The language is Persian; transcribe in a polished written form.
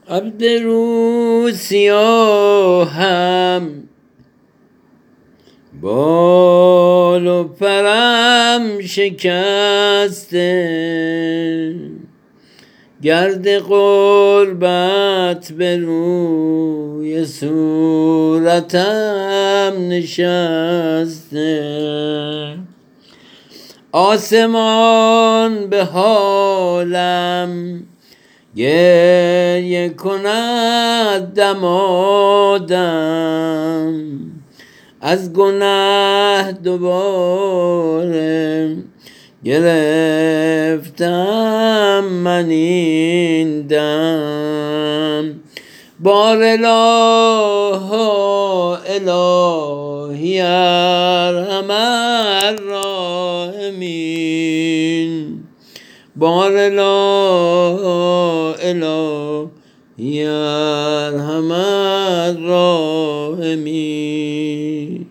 عبد رو سیاهم بال و پرم شکسته، گرد غربت به روی صورتم نشسته. آسمان به حالم گریه کند دمادم، از گنه دوباره گرفتم من این دم. بار الهی ارحم الراحمین، بار الهی ارحم الراحمین.